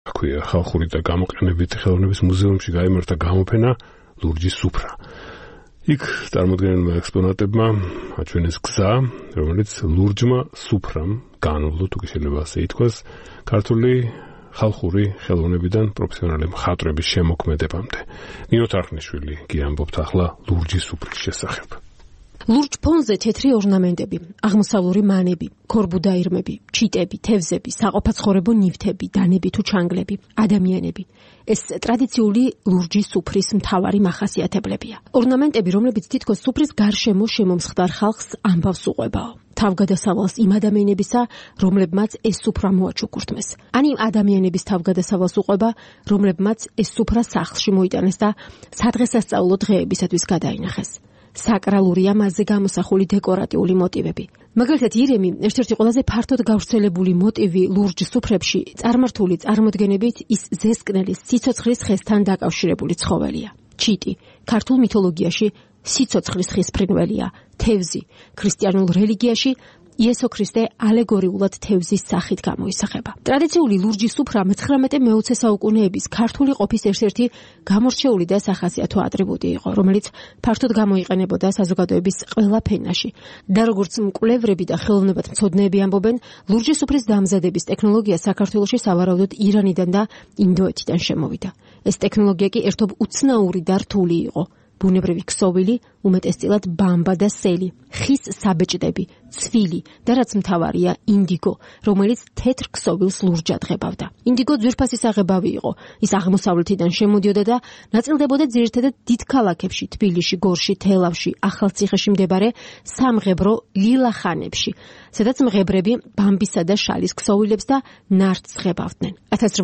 აქვეა ხალხური და გამოყენებითი ხელოვნების მუზეუმში გაიმართა გამოფენა ლურჯის სუფრა. იქ წარმოდგენილმა ექსპონატებმა აჩვენეს გზა, რომელიც ლურჯმა სუფრამ განვლო, თუ შეიძლება ასე ითქვას, ქართული ხალხური ხელოვნებიდან პროფესიონალი მხატვრების შემოქმედებამდე. ნინო თარხნიშვილი გიამბობთ ახლა ლურჯის სუფრის შესახებ. ლურჯ ფონზე თეთრი ორნამენტები, აღმოსავლური მანები, ქორბუდაირმები, ჩიტები, თევზები, საყოფაცხოვრებო ნივთები, დანები თუ ჩანგლები, ადამიანები. ეს ტრადიციული ლურჯის სუფრის მთავარი მახასიათებლებია. ორნამენტები, რომლებიც თითქოს სუფრის გარშემო შემომსხდარ ხალხს ამბავს უყვებაო. თავგადასავალს იმ ადამიანებისა, რომლებმაც ეს სუფრა მოაჩუქურთმეს. ან იმ ადამიანების თავგადასავალს უყვება, რომლებმაც ეს სუფრა სახლში მოიტანეს და სადღესასწაულო დღეებისათვის გადაინახეს. საკრალურია მასზე გამოსახული დეკორატიული მოტივები. მაგალითად, ირემი, ერთ-ერთი ყველაზე ფართოდ გავრცელებული მოტივი ლურჯ სუფრებში, წარმართული წარმოდგენებით ის ზესკნელის სიცოცხლის ხესთან დაკავშირებული ცხოველია. ჩიტი, ქართულ მითოლოგიაში სიცოცხლის ხის ფრინველია. თევზი, ქრისტიანულ რელიგიაში იესო ქრისტე ალეგორიულად თევზის სახით გამოისახება. ტრადიციული ლურჯის სუფრა მე-19 საუკუნეების ქართული ყოფის ერთ-ერთი გამორჩეული და სახასიათო ატრიბუტი იყო, რომელიც ფართოდ გამოიყენებოდა საზოგადოების ყველა ფენაში. და როგორც მკვლევრები და ხელოვნებათმცოდნეები ამბობენ, ლურჯის სუფრის დამზადების ტექნოლოგია საქართველოში სავარაუდოდ ირანიდან და ინდოეთიდან შემოვიდა. ეს ტექნოლოგია კი ერთობ უცნაური და რთული იყო. ბუნებრივი ქსოვილი, უმეტესწილად ბამბა და სელი, ხის საბეჭდები, ცვილი და რაც მთავარია, ინდიგო, რომელიც თეთრ ქსოვილს ლურჯად ღებავდა. ინდიგო ძვირფასი საღებავი იყო. ის აღმოსავლეთიდან შემოდიოდა და ნაწილდებოდა ძირითადად დიდ ქალაქებში, თბილისში, გორში, თელავში, ახალციხეში მდებარე სამღებრო ლილახანებში, სადაც მღებრები ბამბისა და შალის ქსოვილებს და ნარდს ღებავდნენ.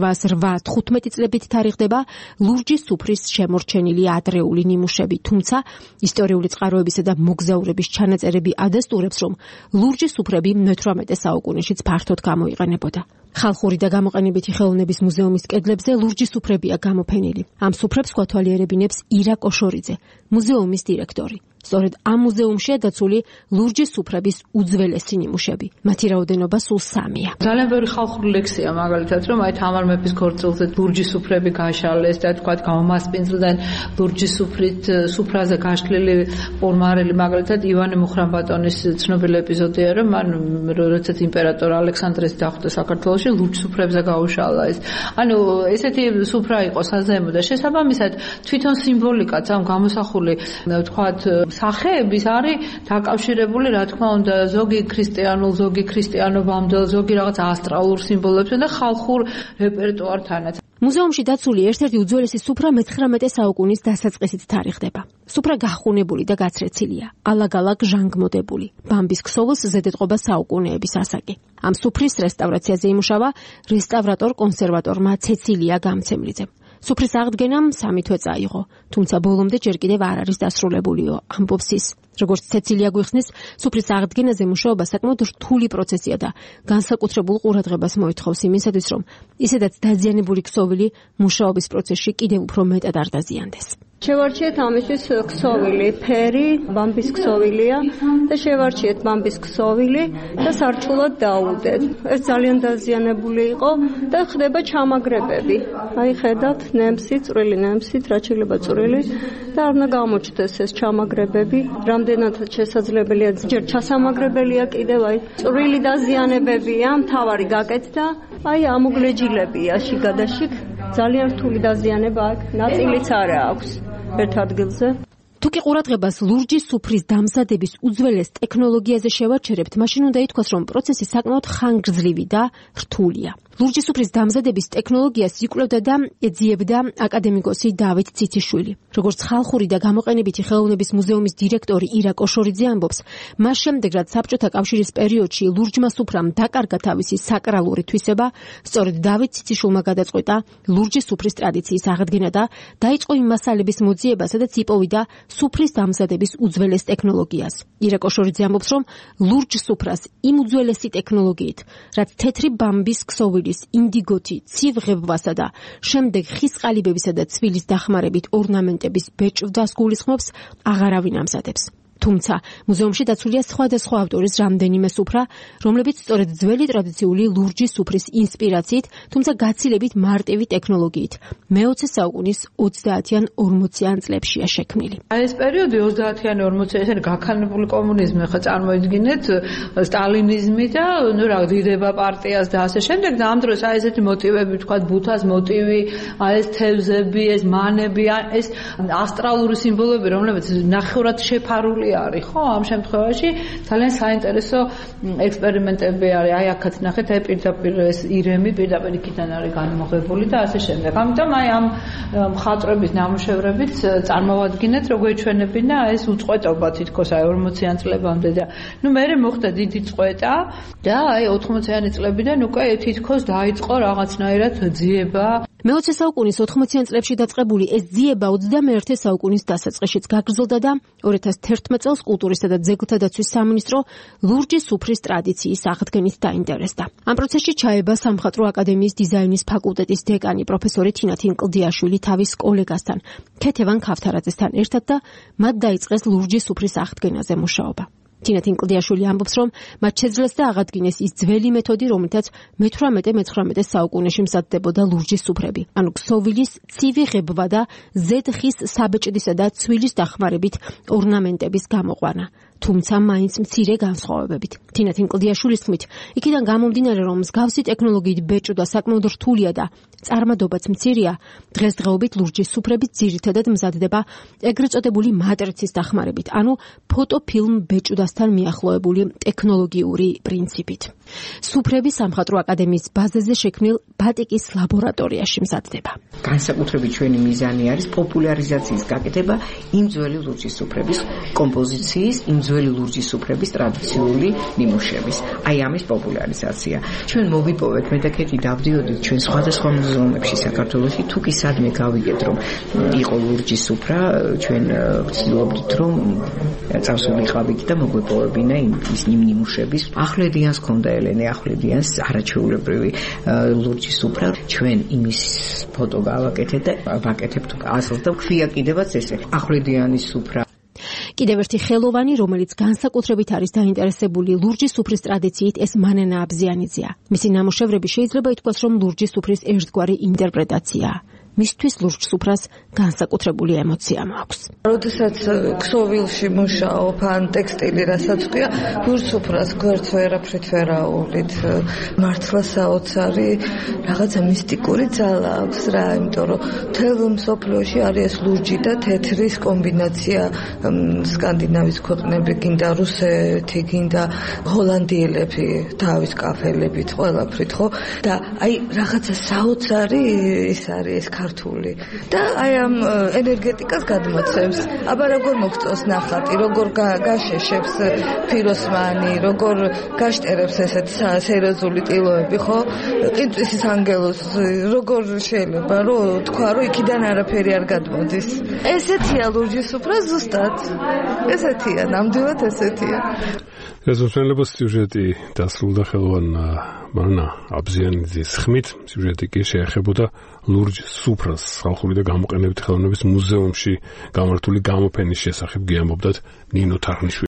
1808-15 წლებით თარიღდება ლურჯის სუფრის შემორჩენილი ადრეული ნიმუშები, თუმცა ისტორიული წყაროებისა და მოგზაურების ჩანაწერები ადასტურებს, რომ ლურჯის სუფრები მე-18 საუკუნეშიც ფართოდ გამოიყენებოდა. ხალხური და გამოყენებითი ხელოვნების მუზეუმის კედლებზე ლურჯის სუფრებია გამოფენილი. ამ სუფრებს გვათვალიერებინებს ირა კოშორიძე, მუზეუმის დირექტორი. სწორედ ამ მუზეუმშია დაცული ლურჯის სუფრების უძველესი ნიმუშები. მათი რაოდენობა სულ 3-ია. ძალიან ბევრი ხალხური ლექსია, მაგალითად, რომ აი თამარ მეფის ქორწილზე ლურჯის სუფრები გაშალეს და თქვა გამომასპინძლდნენ ლურჯის სუფრაზე გაშლილი პორმარელი, მაგალითად ივანე მუხრანბატონის ცნობილი ეპიზოდია, რომ მან როდესაც იმპერატორ ალექსანდრეს დახვდა საქართველოში, ლურჯ სუფრებზე გაუშალა ეს. ანუ ესეთი სუფრა იყო საზეიმო და შესაბამისად თვითონ სიმბოლიკაც ამ გამოსახული თქვათ სახეების არის დაკავშირებული, რა თქმა უნდა, ზოგი ქრისტიანულ, ზოგი ქრისტიანობამდელ, ზოგი რაღაც ასტრალურ სიმბოლებთან და ხალხურ რეპერტუართანაც. მუზეუმში დაცული ერთ-ერთი უძველესი სუფრა მე-19 საუკუნის დასაწყისით თარიღდება. სუფრა გახუნებული და გაცრეცილია, ალაგ-ალაგ ჟანგმოდებული. ბამბის ქსოვილს ზედეტყობა საუკუნეების ასაკი. ამ სუფრის რესტავრაციაზე იმუშავა რესტავრატორ-კონსერვატორმა ცეცილია გამცემლიძემ. სუფრის აღდგენამ 3 თვე წაიღო, თუმცა ბოლომდე ჯერ კიდევ არ არის დასრულებულიო, ამბობს ის. როგორც ცეცილია გვიხსნის, სუფრის აღდგენაზე მუშაობა საკმაოდ რთული პროცესია და განსაკუთრებულ ყურადღებას მოითხოვს იმისათვის, რომ ისედაც დაზიანებული ქსოვილი მუშაობის პროცესში კიდევ უფრო მეტად არ დაზიანდეს. შევარჩიეთ ამისთვის ქსოვილი, ფერი, ბამბის ქსოვილია და შევარჩიეთ ბამბის ქსოვილი და სარჩულად დაუდეთ. ეს ძალიან დაზიანებული იყო და ხდება ჩამაგრებები. აი ხედავთ, ნემსი, წვრილი ნემსით, რაც შეიძლება წვრილი და არ უნდა გამოჩნდეს ეს ჩამაგრებები. რამდენადაც შესაძლებელია, ჯერ ჩასამაგრებელია კიდევ, აი წვრილი დაზიანებებია, მთავარი გაკეთდა, აი ამოგლეჯილებია შიგადაშიგ. ძალიან რთული დაზიანება აქ, ნაწილიც არა აქვს ერთ ადგილზე. თუ კი ყურადღებას ლურჯის სუფრის დამზადების უძველეს ტექნოლოგიაზე შევაჩერებთ, მაშინ უნდა ითქვას, რომ პროცესი საკმაოდ ხანგრძლივი და რთულია. ლურჯის სუფრის დამზადების ტექნოლოგიას იკვლევდა და ეძიებდა აკადემიკოსი დავით ციციშვილი. როგორც ხალხური და გამოყენებითი ხელოვნების მუზეუმის დირექტორი ირა კოშორიძე ამბობს, მას შემდეგ, რაც საბჭოთა კავშირის პერიოდში ლურჯმა სუფრამ დაკარგა თავისი საკრალური თვისება, სწორედ დავით ციციშვილმა გადაწყვიტა ლურჯის სუფრის ტრადიციის აღდგენა და დაიწყო იმ მასალების მოძიება, სადაც იპოვიდა სუფრის დამზადების უძველეს ტექნოლოგიას. ირა კოშორიძე ამბობს, რომ ლურჯ სუფრას იმ უძველესი ტექნოლოგიით, რაც თეთრი ბამბის ქსოვილი ინდიგოთი, ცივ ღებვასა და შემდეგ ხის ყალიბებისა და ცვილის დახმარებით ორნამენტების ბეჭვდას გულისხმობს, აღარავინ ამზადებს. თუმცა მუზეუმში დაცულია სხვადასხვა ავტორის რამდენიმე სუფრა, რომლებიც სწორედ ძველი ტრადიციული ლურჯის სუფრის ინსპირაციით, თუმცა გაცილებით მარტივი ტექნოლოგიით მე-20 საუკუნის 30-იან 40-იან წლებშია შექმნილი. ეს პერიოდი 30-იან 40-იან გაქანებული კომუნიზმი ხა წარმოიდგინეთ, სტალინიზმი და დიდება პარტიას და ასე შემდეგ და ამ დროს ესეთი მოტივები, თქვა ბუთას მოტივი, ეს თევზები, ეს მანები, ეს ასტრალური სიმბოლოები, რომლებიც ნახევრად შეფარული არის, ხო? ამ შემთხვევაში ძალიან საინტერესო ექსპერიმენტები არის. აი აქაც ნახეთ, აი პირდაპირ ეს ირემი პირდაპირ იქიდან არის განმოღებული და ასე შემდეგ. ამიტომ აი ამ მხატვრების ნამუშევრებით წარმოვადგინეთ, როგორ ჩვენებინა ეს უწყვეტობა თითქოს აი 40-იან წლებამდე და მერე მოხდა დიდი წყვეტა და აი 80-იანი წლებიდან უკვე თითქოს დაიწყო რაღაცნაირად ძიება. მე-20 საუკუნის 80-იან წლებში დაწყებული ეს ძიება 21 საუკუნის დასაწყისშიც გაგრძელდა და 2011 წელს კულტურისა და ძეგლთა დაცვის სამინისტრო ლურჯის სუფრის ტრადიციის აღდგენით დაინტერესდა. ამ პროცესში ჩაება სამხატვრო აკადემიის დიზაინის ფაკულტეტის დეკანი პროფესორი თინათინ კლდიაშვილი თავის კოლეგასთან, ქეთევან ქავთარაძესთან ერთად და მათ დაიწყეს ლურჯის სუფრის აღდგენაზე მუშაობა. თინათინ კლდიაშვილი ამბობს, რომ მათ შეძლეს და აღადგინეს ის ძველი მეთოდი, რომელთაც მე-18-19 საუკუნეში მზადდებოდა ლურჯის სუფრები, ანუ ქსოვილის ცივი ღებვა და ზედხის საბეჭდისა და ცვილის დახმარებით ორნამენტების გამოყვანა. თუმცა მაინც მცირე განსხვავებებით. თინათინ კლდიაშვილის თქმით, იქიდან გამომდინარე, რომ მსგავსი ტექნოლოგიით ბეჭვდა საკმაოდ რთულია და წარმადობაც მცირეა, დღესდღეობით ლურჯის სუფრები ძირითადად მზადდება ეგრეთ წოდებული მატრიცის დახმარებით, ანუ ფოტოფილმ ბეჭვდასთან მიახლოებული ტექნოლოგიური პრინციპით. სუფრები სამხატვრო აკადემიის ბაზაზე შექმნილ ბატიკის ლაბორატორიაში მზადდება. განსაკუთრებით ჩვენი მიზანი არის პოპულარიზაციის გაკეთება იმ ძველი ლურჯის სუფრების კომპოზიციის, იმ ძველი ლურჯის სუფრების ტრადიციული ნიმუშების. აი ამის პოპულარიზაცია. ჩვენ მოვიპოვეთ, მე და ქეთი დავდიოდით ჩვენ სხვადასხვა მუზეუმებში საქართველოში, თუ კი სადმე გავიგეთ, რომ იყო ლურჯის სუფრა, ჩვენ ვცდილობდით, რომ წავსულიყავით და მოგვეპოვებინა იმ ნიმუშების. ახლედიანს ქონდა ელენე ახლედიანს არაჩვეულებრივი ლურჯის სუფრა. ჩვენ იმის ფოტო გავაკეთეთ და ვაკეთებთ ასლს და ქვია კიდევაც ესე. ახლედიანის სუფრა. კიდევ ერთი ხელოვანი, რომელიც განსაკუთრებით არის დაინტერესებული ლურჯის სუფრის ტრადიციით, ეს მანენა აბზიანიძეა. მისი ნამუშევრები შეიძლება ითქვას, რომ ლურჯის სუფრის ერთგვარი ინტერპრეტაციაა. მისთვის ლურჯ სუფრას განსაკუთრებული ემოცია მაქვს. როდესაც ქსოვილში მუშაობ ან ტექსტილი რასაც ქვია, ლურჯ სუფრას გვერდს ვერაფრით ვერ აუვლით. მართლა საოცარი რაღაცა მისტიკური ძალა აქვს რა, იმიტომ რომ მთელ მსოფლიოში არის ეს ლურჯი და თეთრის კომბინაცია. სკანდინავის ქვეყნები, გინდა რუსეთი, გინდა ჰოლანდიელები თავის კაფელებით, ყველაფრით, ხო? და აი რაღაცა საოცარი ის არის ეს ქართული და აი ამ ენერგეტიკას გადმოცემს. აბა როგორ მოგწონს ნახატი, როგორ გაშეშებს ფიროსმანი, როგორ გაშტერებს ესეთ სერიოზული ტილოები, ხო? ყინწვისის ანგელოს როგორ შეიძლება რომ თქვა, რომ იქიდან არაფერი არ გადმოდის. ესეთია ლურჯის სუფრა ზუსტად. ესეთია, ნამდვილად ესეთია. ეს უცნაურობის სიუჟეტი დასრულდა ხელოვან მანენა აბზიანიძის ხმით. სიუჟეტი კი შეეხებოდა ლურჯ სუფრას ხალხური და გამოყენებითი ხელოვნების მუზეუმში გამართული გამოფენის შესახებ გიამბობდათ ნინო თარხნიშვილი.